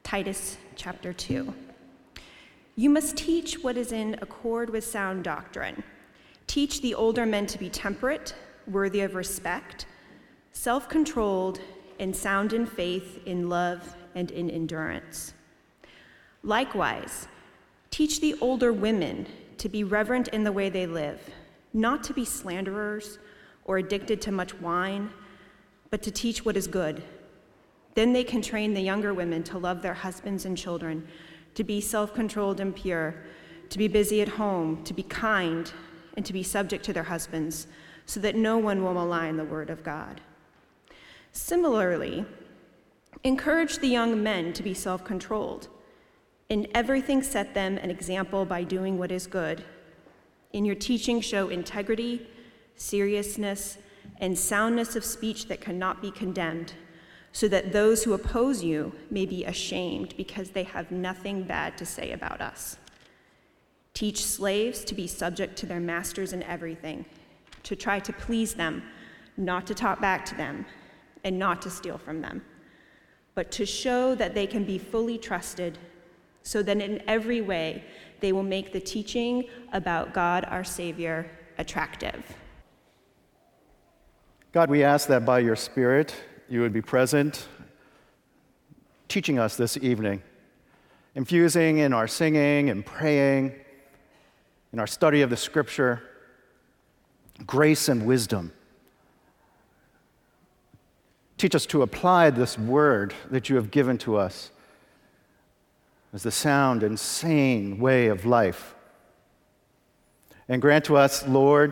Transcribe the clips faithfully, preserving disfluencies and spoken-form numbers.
Titus chapter two. You must teach what is in accord with sound doctrine. Teach the older men to be temperate, worthy of respect, self-controlled, and sound in faith, in love, and in endurance. Likewise, teach the older women to be reverent in the way they live, not to be slanderers or addicted to much wine, but to teach what is good. Then they can train the younger women to love their husbands and children, to be self-controlled and pure, to be busy at home, to be kind, and to be subject to their husbands, so that no one will malign the word of God. Similarly, encourage the young men to be self-controlled. In everything, set them an example by doing what is good. In your teaching, show integrity, seriousness, and soundness of speech that cannot be condemned, so that those who oppose you may be ashamed because they have nothing bad to say about us. Teach slaves to be subject to their masters in everything, to try to please them, not to talk back to them, and not to steal from them, but to show that they can be fully trusted, so that in every way they will make the teaching about God our Savior attractive. God, we ask that by your Spirit, you would be present, teaching us this evening, infusing in our singing and praying, in our study of the Scripture, grace and wisdom. Teach us to apply this word that you have given to us as the sound and sane way of life. And grant to us, Lord,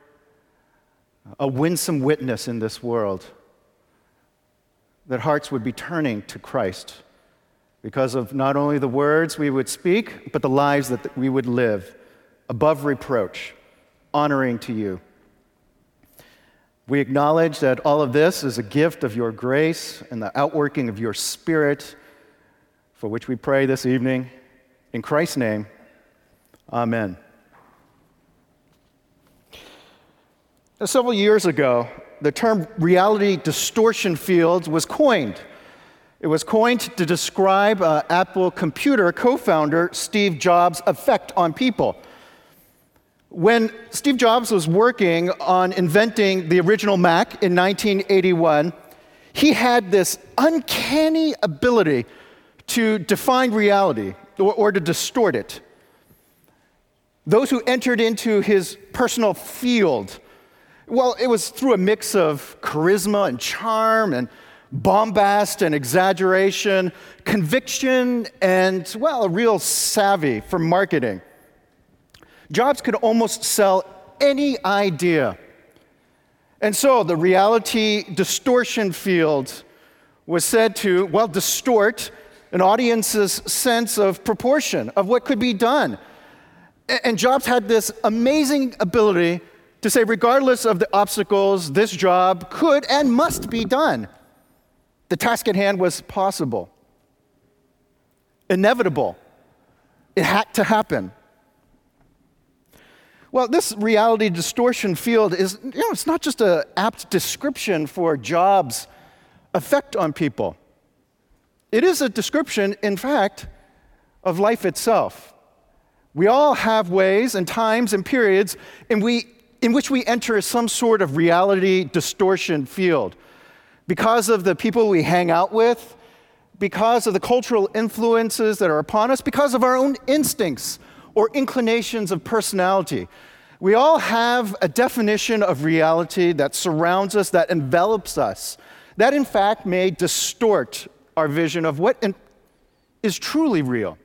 a winsome witness in this world, that hearts would be turning to Christ because of not only the words we would speak, but the lives that we would live above reproach, honoring to you. We acknowledge that all of this is a gift of your grace and the outworking of your Spirit, for which we pray this evening. In Christ's name, amen. Now, several years ago, the term reality distortion field was coined. It was coined to describe uh, Apple Computer co-founder Steve Jobs' effect on people. When Steve Jobs was working on inventing the original Mac in nineteen eighty-one, he had this uncanny ability to define reality or, or to distort it. Those who entered into his personal field, well, it was through a mix of charisma and charm and bombast and exaggeration, conviction, and, well, a real savvy for marketing. Jobs could almost sell any idea. And so the reality distortion field was said to, well, distort an audience's sense of proportion, of what could be done. And Jobs had this amazing ability to say, regardless of the obstacles, this job could and must be done. The task at hand was possible, inevitable. It had to happen. Well, this reality distortion field is, you know, it's not just an apt description for Jobs' effect on people. It is a description, in fact, of life itself. We all have ways and times and periods in, we, in which we enter some sort of reality distortion field because of the people we hang out with, because of the cultural influences that are upon us, because of our own instincts or inclinations of personality. We all have a definition of reality that surrounds us, that envelops us, that in fact may distort our vision of what is truly real.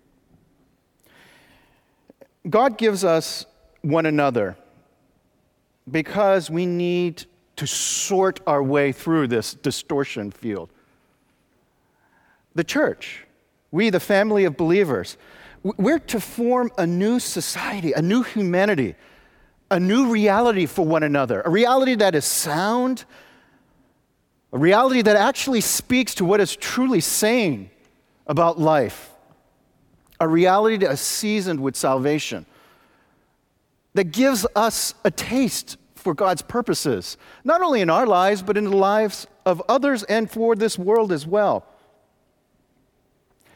God gives us one another because we need to sort our way through this distortion field. The church, we, the family of believers, we're to form a new society, a new humanity, a new reality for one another, a reality that is sound, a reality that actually speaks to what is truly sane about life, a reality that is seasoned with salvation, that gives us a taste for God's purposes, not only in our lives, but in the lives of others and for this world as well.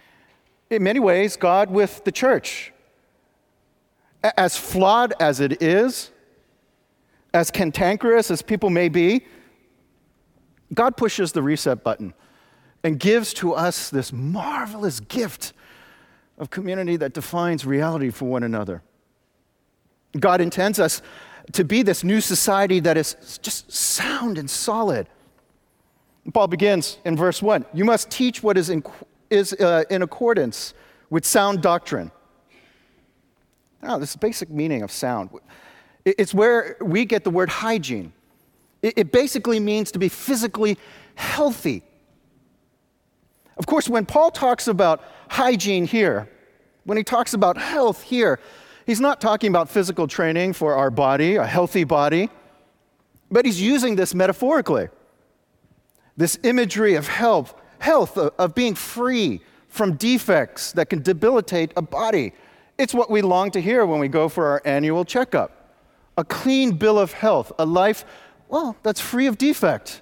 in many ways, God with the church. As flawed as it is, as cantankerous as people may be, God pushes the reset button and gives to us this marvelous gift of community that defines reality for one another. God intends us to be this new society that is just sound and solid. Paul begins in verse one. You must teach what is in, is, uh, in accordance with sound doctrine. Now, this is the basic meaning of sound. It's where we get the word hygiene. It basically means to be physically healthy. Of course, when Paul talks about hygiene here, when he talks about health here, he's not talking about physical training for our body, a healthy body, but he's using this metaphorically. This imagery of health, health, of being free from defects that can debilitate a body. It's what we long to hear when we go for our annual checkup. A clean bill of health, a life, well, that's free of defect.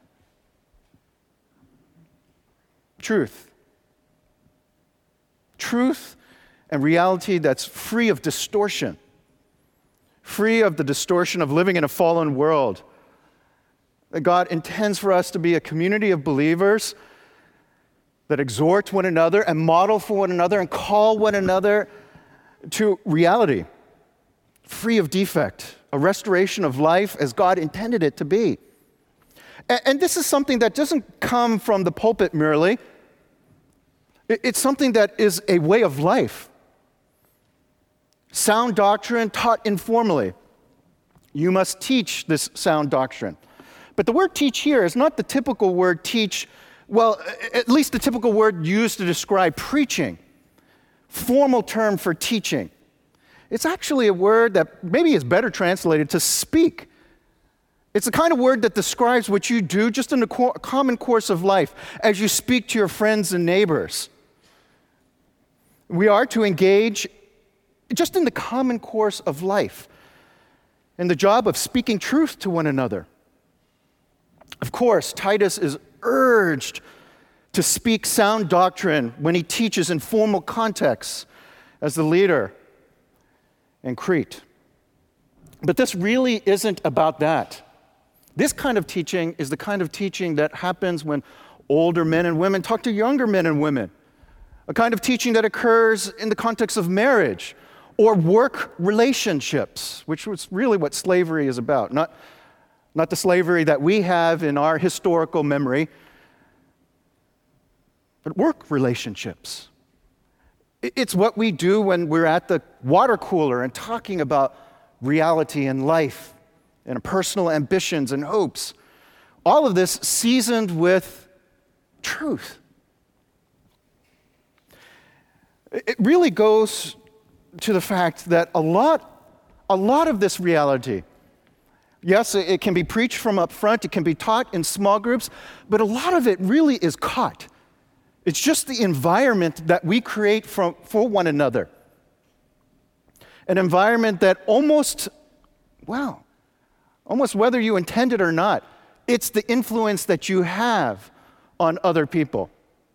Truth. Truth and reality that's free of distortion. Free of the distortion of living in a fallen world. That God intends for us to be a community of believers that exhort one another and model for one another and call one another to reality, free of defect, a restoration of life as God intended it to be. And, and this is something that doesn't come from the pulpit merely. It, it's something that is a way of life. Sound doctrine taught informally. You must teach this sound doctrine. But the word teach here is not the typical word teach, well, at least the typical word used to describe preaching. Formal term for teaching. It's actually a word that maybe is better translated to speak. It's the kind of word that describes what you do just in the co- common course of life as you speak to your friends and neighbors. We are to engage just in the common course of life in the job of speaking truth to one another. Of course, Titus is urged to speak sound doctrine when he teaches in formal contexts as the leader in Crete. But this really isn't about that. This kind of teaching is the kind of teaching that happens when older men and women talk to younger men and women. A kind of teaching that occurs in the context of marriage or work relationships, which was really what slavery is about. Not, not the slavery that we have in our historical memory, but work relationships. It's what we do when we're at the water cooler and talking about reality and life and personal ambitions and hopes. All of this seasoned with truth. It really goes to the fact that a lot, a lot of this reality, yes, it can be preached from up front, it can be taught in small groups, but a lot of it really is caught. It's just the environment that we create from, for one another. An environment that almost, well, almost whether you intend it or not, it's the influence that you have on other people.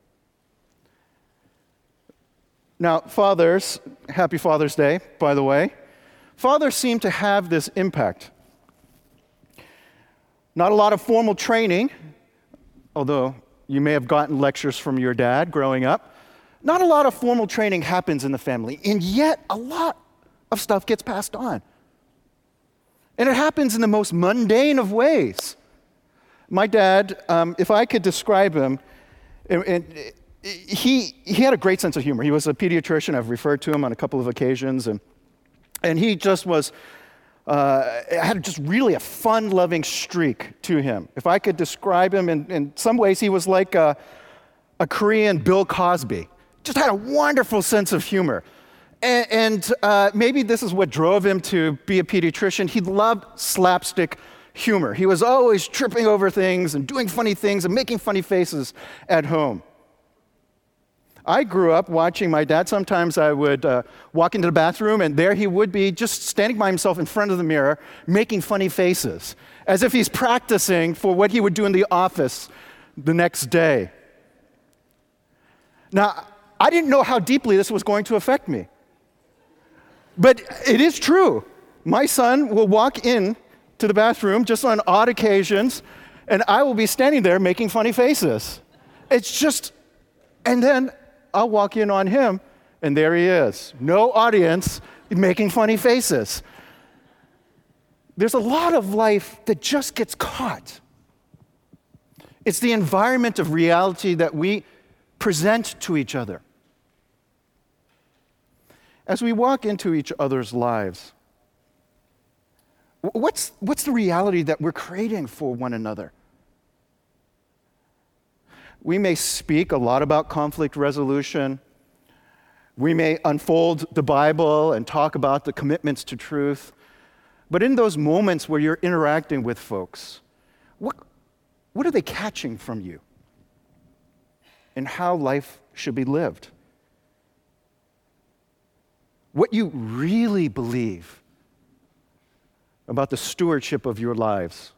Now, fathers, happy Father's Day, by the way. Fathers seem to have this impact. Not a lot of formal training, although you may have gotten lectures from your dad growing up. Not a lot of formal training happens in the family, and yet a lot of stuff gets passed on. And it happens in the most mundane of ways. My dad, um, if I could describe him, and, and he he had a great sense of humor. He was a pediatrician. I've referred to him on a couple of occasions, and and he just was uh, had just really a fun-loving streak to him. If I could describe him, in, in some ways, he was like a, a Korean Bill Cosby. Just had a wonderful sense of humor. And, and uh, maybe this is what drove him to be a pediatrician. He loved slapstick humor. He was always tripping over things and doing funny things and making funny faces at home. I grew up watching my dad. Sometimes I would uh, walk into the bathroom, and there he would be just standing by himself in front of the mirror, making funny faces, as if he's practicing for what he would do in the office the next day. Now, I didn't know how deeply this was going to affect me. But it is true. My son will walk in to the bathroom just on odd occasions, and I will be standing there making funny faces. It's just, and then I'll walk in on him, and there he is. No audience, making funny faces. There's a lot of life that just gets caught. It's the environment of reality that we present to each other. As we walk into each other's lives, what's, what's the reality that we're creating for one another? We may speak a lot about conflict resolution. We may unfold the Bible and talk about the commitments to truth. But in those moments where you're interacting with folks, what, what are they catching from you? And how life should be lived? What you really believe about the stewardship of your lives.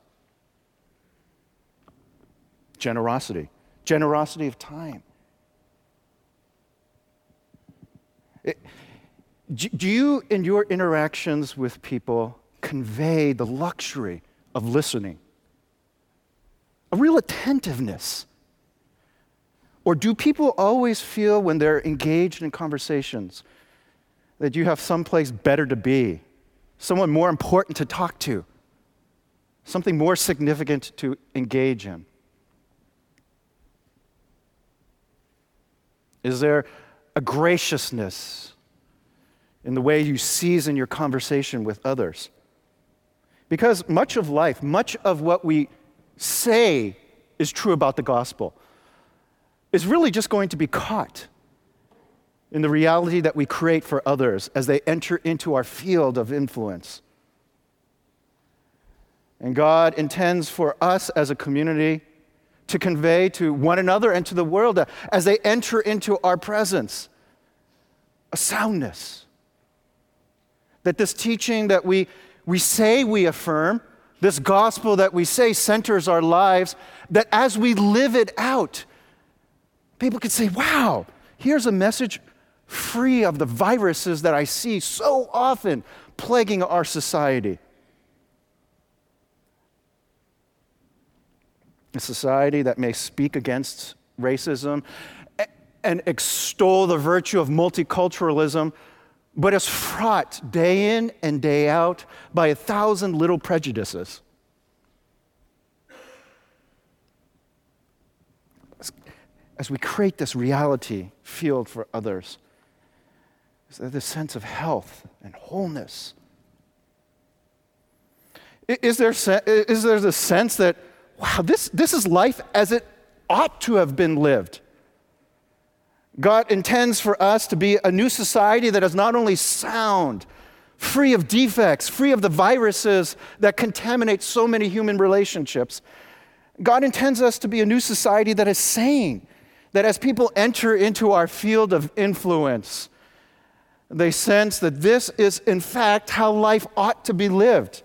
Generosity. Generosity of time. It, do you, in your interactions with people, convey the luxury of listening? A real attentiveness? Or do people always feel when they're engaged in conversations that you have someplace better to be, someone more important to talk to, something more significant to engage in? Is there a graciousness in the way you season your conversation with others? Because much of life, much of what we say is true about the gospel, is really just going to be caught in the reality that we create for others as they enter into our field of influence. And God intends for us as a community to convey to one another and to the world as they enter into our presence a soundness. That this teaching that we, we say we affirm, this gospel that we say centers our lives, that as we live it out, people can say, wow, here's a message free of the viruses that I see so often plaguing our society. A society that may speak against racism and extol the virtue of multiculturalism, but is fraught day in and day out by a thousand little prejudices. As we create this reality field for others, is there this sense of health and wholeness? Is there, is there the sense that, wow, this, this is life as it ought to have been lived? God intends for us to be a new society that is not only sound, free of defects, free of the viruses that contaminate so many human relationships. God intends us to be a new society that is sane, that as people enter into our field of influence, they sense that this is, in fact, how life ought to be lived.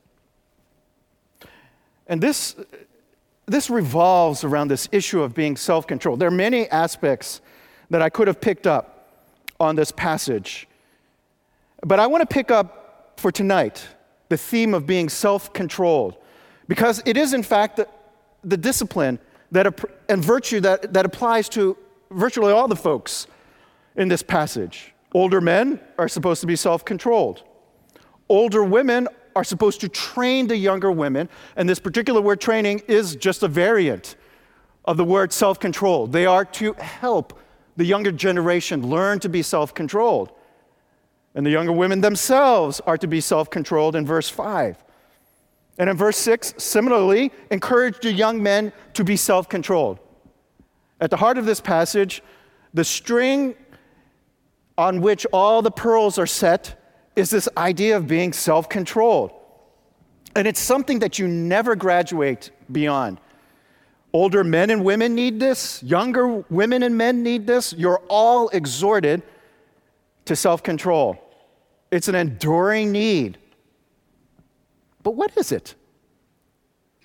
And this, this revolves around this issue of being self-controlled. There are many aspects that I could have picked up on this passage. But I want to pick up for tonight the theme of being self-controlled, because it is, in fact, the, the discipline that and virtue that, that applies to virtually all the folks in this passage. Older men are supposed to be self-controlled. Older women are supposed to train the younger women, and this particular word training is just a variant of the word self-controlled. They are to help the younger generation learn to be self-controlled. And the younger women themselves are to be self-controlled in verse five. And in verse six, similarly, encourage the young men to be self-controlled. At the heart of this passage, the string on which all the pearls are set is this idea of being self-controlled. And it's something that you never graduate beyond. Older men and women need this. Younger women and men need this. You're all exhorted to self-control. It's an enduring need. But what is it?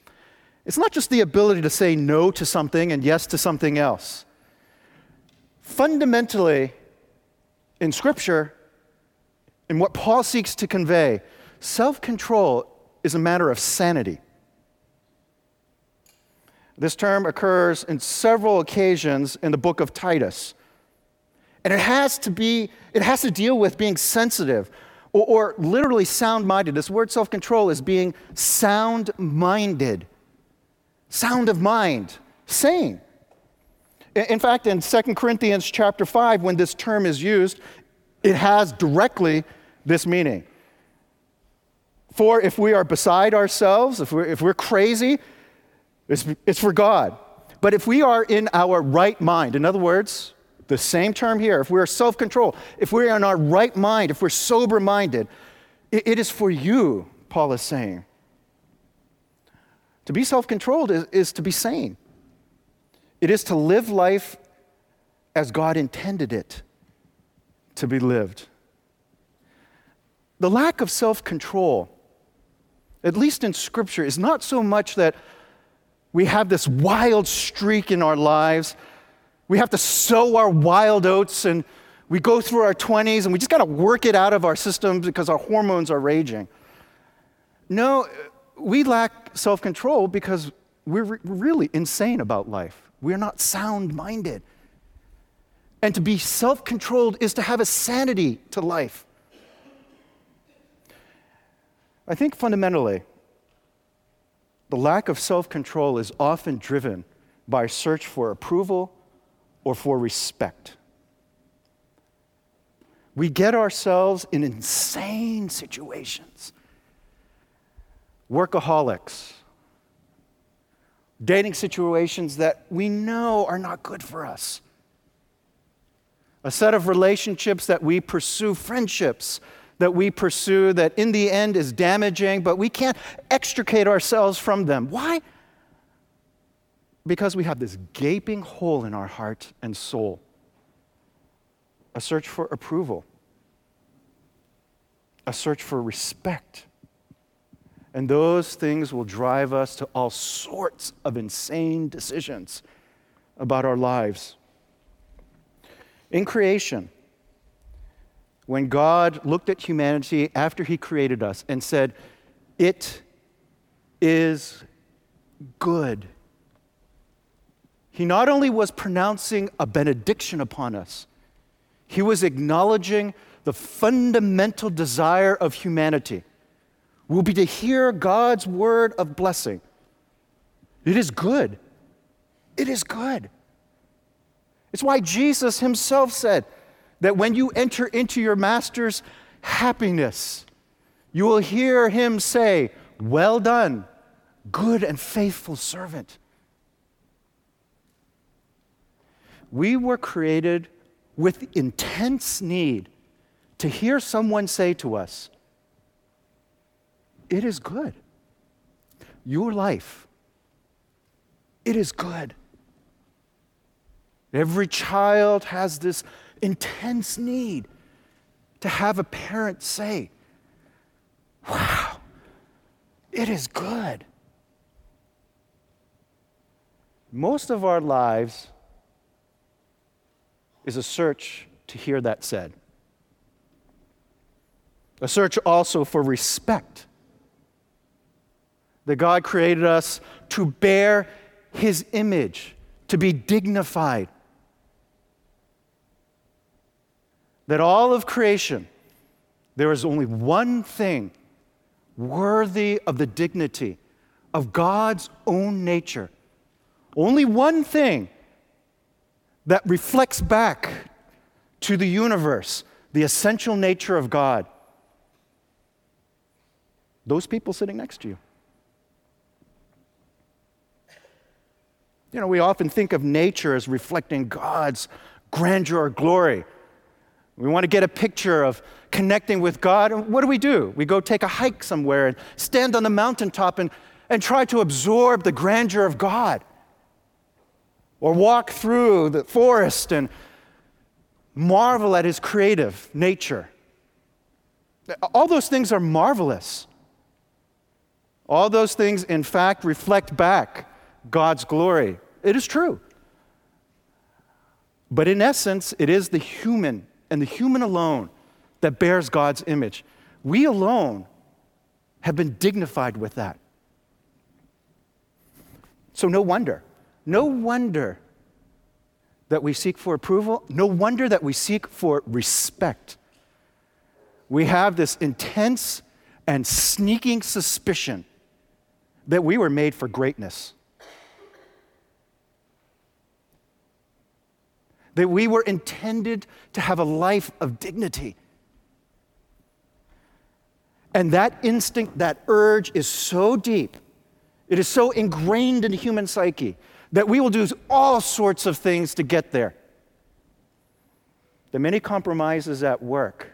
It's not just the ability to say no to something and yes to something else. Fundamentally, in Scripture, in what Paul seeks to convey, self-control is a matter of sanity. This term occurs in several occasions in the book of Titus. And it has to be, it has to deal with being sensitive or, or literally sound-minded. This word self-control is being sound-minded. Sound of mind, sane. In fact, in Second Corinthians chapter five, when this term is used, it has directly this meaning. For if we are beside ourselves, if we're, if we're crazy, it's, it's for God. But if we are in our right mind, in other words, the same term here, if we're self-control, if we're in our right mind, if we're sober-minded, it, it is for you, Paul is saying. To be self-controlled is, is to be sane. It is to live life as God intended it to be lived. The lack of self-control, at least in Scripture, is not so much that we have this wild streak in our lives. We have to sow our wild oats and we go through our twenties and we just got to work it out of our systems because our hormones are raging. No, we lack self-control because we're re- really insane about life. We're not sound-minded. And to be self-controlled is to have a sanity to life. I think fundamentally, the lack of self-control is often driven by a search for approval or for respect. We get ourselves in insane situations. Workaholics, dating situations that we know are not good for us. A set of relationships that we pursue, friendships that we pursue that in the end is damaging, but we can't extricate ourselves from them. Why? Because we have this gaping hole in our heart and soul. A search for approval. A search for respect. And those things will drive us to all sorts of insane decisions about our lives. In creation, when God looked at humanity after he created us and said, "It is good," he not only was pronouncing a benediction upon us, he was acknowledging the fundamental desire of humanity will be to hear God's word of blessing. It is good. It is good. It's why Jesus himself said that when you enter into your master's happiness, you will hear him say, "Well done, good and faithful servant." We were created with intense need to hear someone say to us, "It is good. Your life, it is good." Every child has this intense need to have a parent say, "Wow, it is good." Most of our lives is a search to hear that said. A search also for respect. That God created us to bear his image, to be dignified. That all of creation, there is only one thing worthy of the dignity of God's own nature. Only one thing that reflects back to the universe the essential nature of God. Those people sitting next to you. You know, we often think of nature as reflecting God's grandeur or glory. We want to get a picture of connecting with God. And what do we do? We go take a hike somewhere and stand on the mountaintop and, and try to absorb the grandeur of God. Or walk through the forest and marvel at his creative nature. All those things are marvelous. All those things, in fact, reflect back God's glory. It is true. But in essence, it is the human and the human alone that bears God's image. We alone have been dignified with that. So no wonder, no wonder that we seek for approval, no wonder that we seek for respect. We have this intense and sneaking suspicion that we were made for greatness. That we were intended to have a life of dignity. And that instinct, that urge is so deep, it is so ingrained in the human psyche that we will do all sorts of things to get there. The many compromises at work.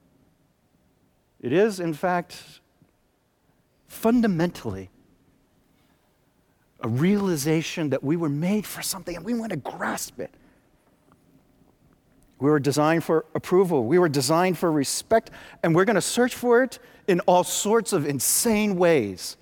It is, in fact, fundamentally a realization that we were made for something and we want to grasp it. We were designed for approval. We were designed for respect, and we're going to search for it in all sorts of insane ways.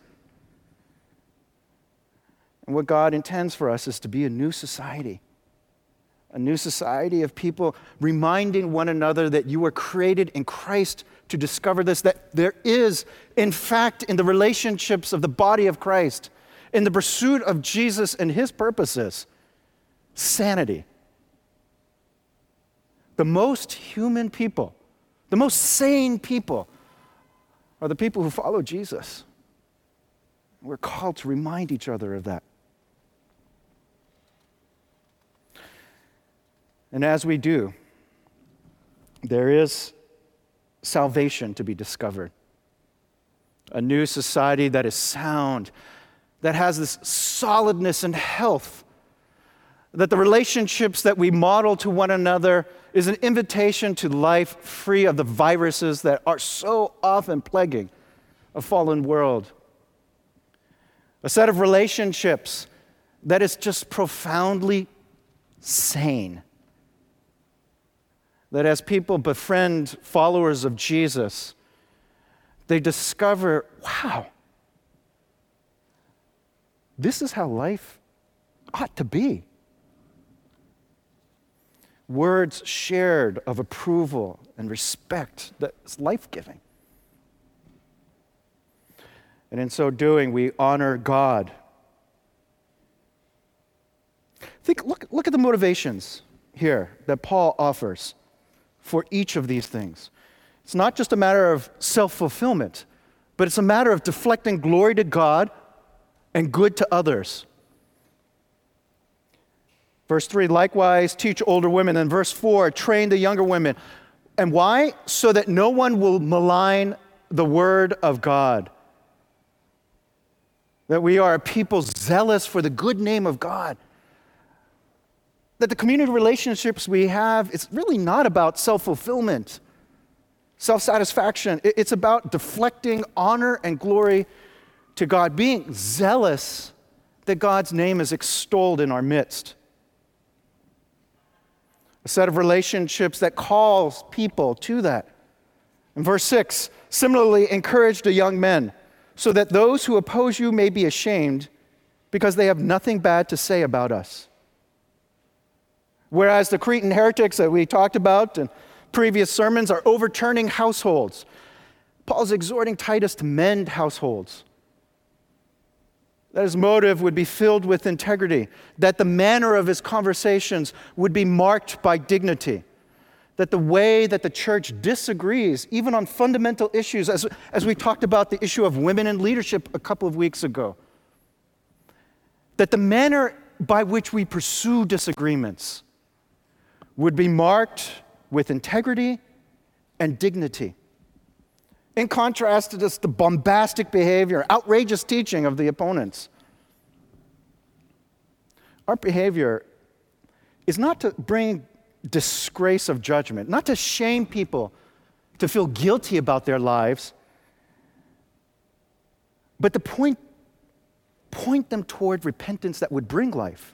And what God intends for us is to be a new society, a new society of people reminding one another that you were created in Christ to discover this, that there is, in fact, in the relationships of the body of Christ, in the pursuit of Jesus and his purposes, sanity. The most human people, the most sane people, are the people who follow Jesus. We're called to remind each other of that. And as we do, there is salvation to be discovered. A new society that is sound, that has this solidness and health, that the relationships that we model to one another is an invitation to life free of the viruses that are so often plaguing a fallen world. A set of relationships that is just profoundly sane. That as people befriend followers of Jesus, they discover, wow, this is how life ought to be. Words shared of approval and respect that's life-giving. And in so doing, we honor God. Think, look, look at the motivations here that Paul offers for each of these things. It's not just a matter of self-fulfillment, but it's a matter of deflecting glory to God and good to others. Verse three, likewise, teach older women. And verse four, train the younger women. And why? So that no one will malign the word of God. That we are a people zealous for the good name of God. That the community relationships we have, it's really not about self-fulfillment, self-satisfaction. It's about deflecting honor and glory to God, being zealous that God's name is extolled in our midst. A set of relationships that calls people to that. In verse six, similarly encourage the young men, so that those who oppose you may be ashamed because they have nothing bad to say about us. Whereas the Cretan heretics that we talked about in previous sermons are overturning households, Paul's exhorting Titus to mend households. That his motive would be filled with integrity, that the manner of his conversations would be marked by dignity, that the way that the church disagrees, even on fundamental issues, as, as we talked about the issue of women in leadership a couple of weeks ago, that the manner by which we pursue disagreements would be marked with integrity and dignity. In contrast to just the bombastic behavior, outrageous teaching of the opponents. Our behavior is not to bring disgrace of judgment, not to shame people to feel guilty about their lives, but to point, point them toward repentance that would bring life.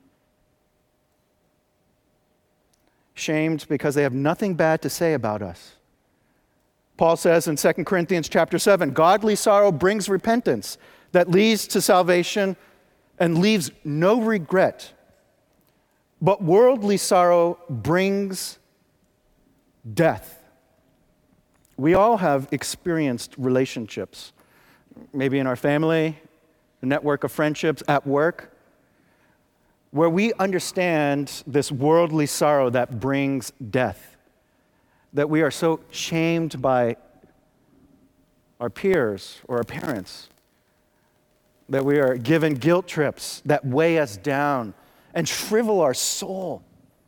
Shamed because they have nothing bad to say about us. Paul says in Second Corinthians chapter seven, godly sorrow brings repentance that leads to salvation and leaves no regret But worldly sorrow brings death. We all have experienced relationships, maybe in our family, a network of friendships, at work, where we understand this worldly sorrow that brings death, that we are so shamed by our peers or our parents, that we are given guilt trips that weigh us down and shrivel our soul.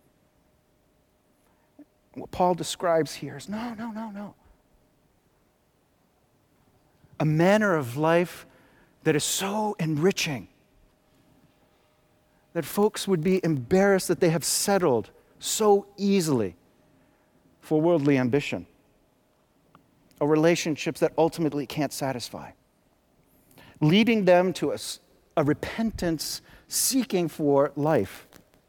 What Paul describes here is no, no, no, no. A manner of life that is so enriching that folks would be embarrassed that they have settled so easily for worldly ambition, or relationships that ultimately can't satisfy, leading them to a, a repentance seeking for life.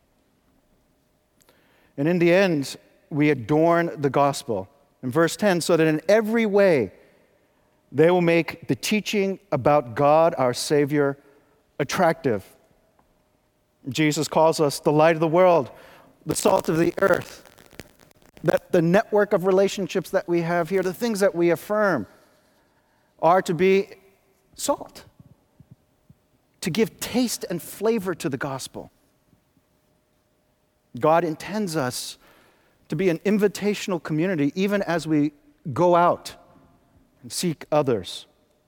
And in the end, we adorn the gospel. In verse ten, so that in every way they will make the teaching about God, our Savior, attractive. Jesus calls us the light of the world, the salt of the earth. That the network of relationships that we have here, the things that we affirm, are to be salt, to give taste and flavor to the gospel. God intends us to be an invitational community even as we go out and seek others.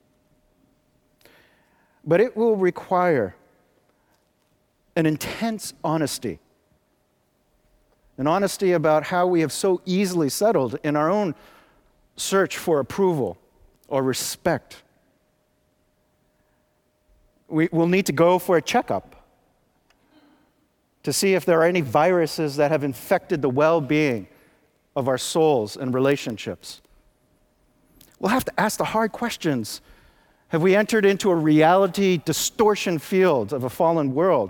But it will require an intense honesty, an honesty about how we have so easily settled in our own search for approval or respect. We will need to go for a checkup to see if there are any viruses that have infected the well-being of our souls and relationships. We'll have to ask the hard questions. Have we entered into a reality distortion field of a fallen world?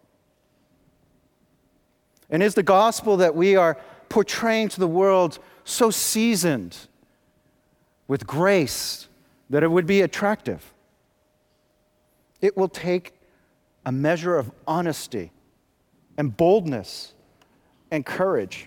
And is the gospel that we are portraying to the world so seasoned with grace that it would be attractive? It will take a measure of honesty and boldness and courage.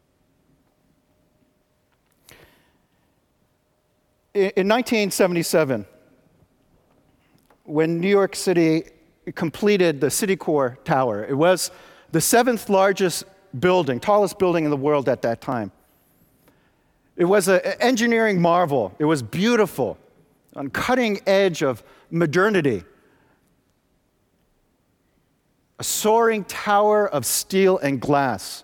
In nineteen seventy-seven, when New York City completed the Citicorp Tower, it was the seventh largest building, tallest building in the world at that time. It was an engineering marvel. It was beautiful, on cutting edge of modernity. A soaring tower of steel and glass.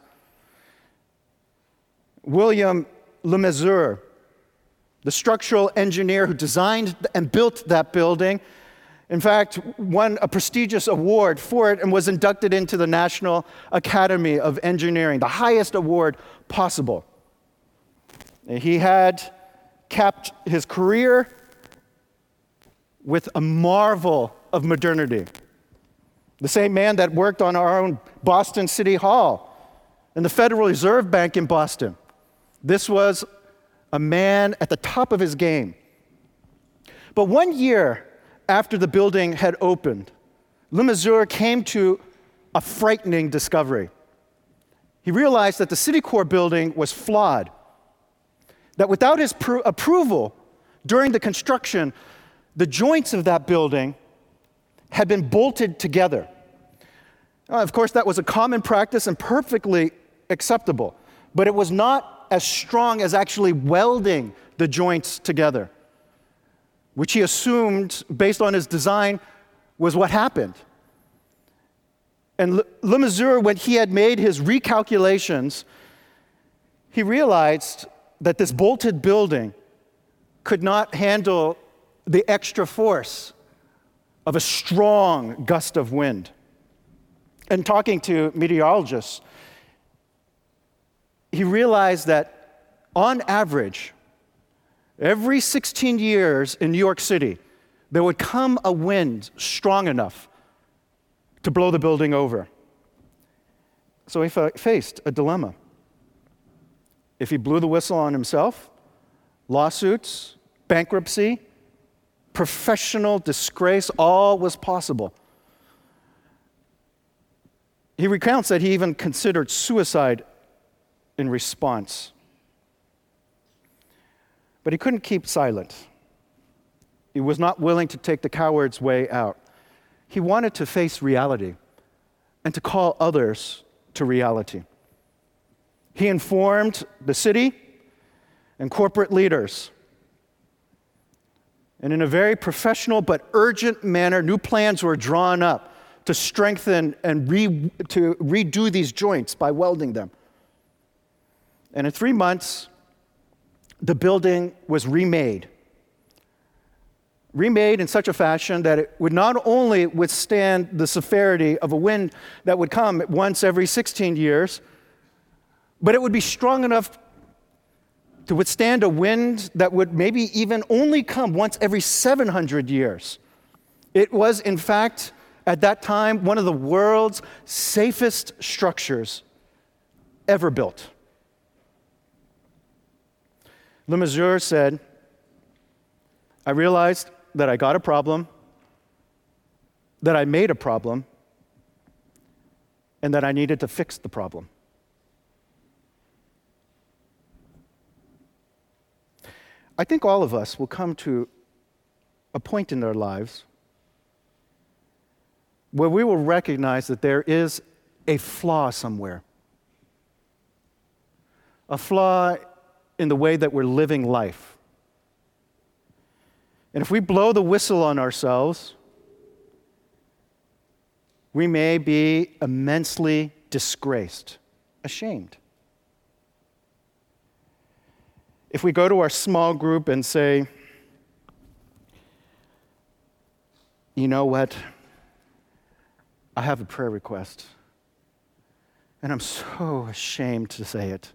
William Lemessurier, the structural engineer who designed and built that building, in fact, won a prestigious award for it and was inducted into the National Academy of Engineering, the highest award possible. He had capped his career with a marvel of modernity. The same man that worked on our own Boston City Hall and the Federal Reserve Bank in Boston. This was a man at the top of his game. But one year after the building had opened, Lemessurier came to a frightening discovery. He realized that the Citicorp building was flawed, that without his pr- approval during the construction, the joints of that building had been bolted together. Uh, of course, that was a common practice and perfectly acceptable, but it was not as strong as actually welding the joints together, which he assumed, based on his design, was what happened. And Lemessurier, when he had made his recalculations, he realized that this bolted building could not handle the extra force of a strong gust of wind. And talking to meteorologists, he realized that on average, every sixteen years in New York City, there would come a wind strong enough to blow the building over. So he fa- faced a dilemma. If he blew the whistle on himself, lawsuits, bankruptcy, professional disgrace, all was possible. He recounts that he even considered suicide in response. But he couldn't keep silent. He was not willing to take the coward's way out. He wanted to face reality and to call others to reality. He informed the city and corporate leaders. And in a very professional but urgent manner, new plans were drawn up to strengthen and re, to redo these joints by welding them. And in three months, the building was remade. Remade in such a fashion that it would not only withstand the severity of a wind that would come once every sixteen years, but it would be strong enough to withstand a wind that would maybe even only come once every seven hundred years. It was, in fact, at that time, one of the world's safest structures ever built. Le Mesurier said, I realized that I got a problem, that I made a problem, and that I needed to fix the problem. I think all of us will come to a point in our lives where we will recognize that there is a flaw somewhere. A flaw in the way that we're living life. And if we blow the whistle on ourselves, we may be immensely disgraced, ashamed. If we go to our small group and say, you know what, I have a prayer request, and I'm so ashamed to say it.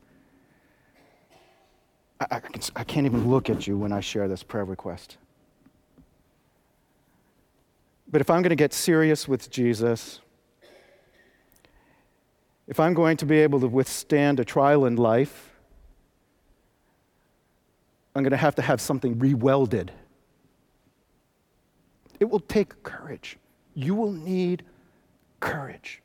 I, I, I can't even look at you when I share this prayer request. But if I'm going to get serious with Jesus, if I'm going to be able to withstand a trial in life, I'm going to have to have something re-welded. It will take courage. You will need courage.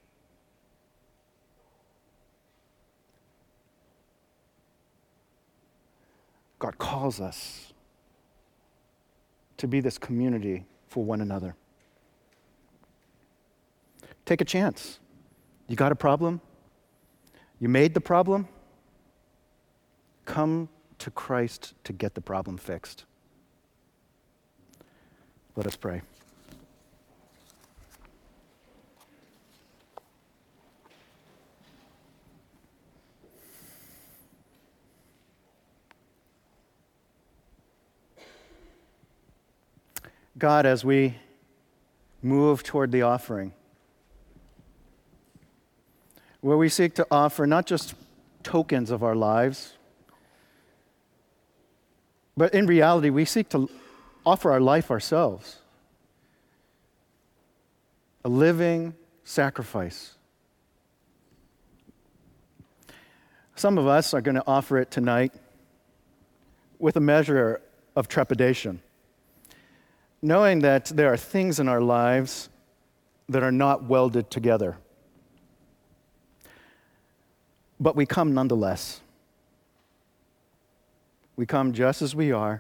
God calls us to be this community for one another. Take a chance. You got a problem? You made the problem? Come to Christ to get the problem fixed. Let us pray. God, as we move toward the offering, where we seek to offer not just tokens of our lives, but in reality, we seek to offer our life ourselves, a living sacrifice. Some of us are going to offer it tonight with a measure of trepidation, knowing that there are things in our lives that are not welded together. But we come nonetheless. We come just as we are.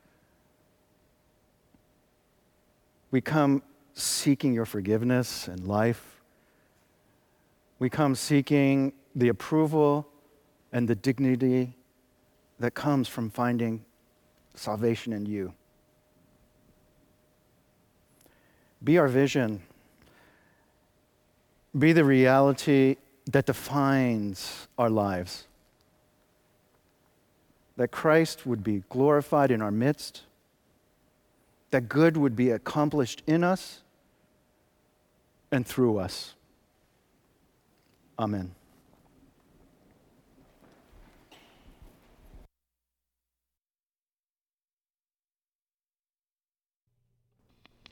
We come seeking your forgiveness and life. We come seeking the approval and the dignity that comes from finding salvation in you. Be our vision. Be the reality that defines our lives. That Christ would be glorified in our midst, that good would be accomplished in us and through us. Amen.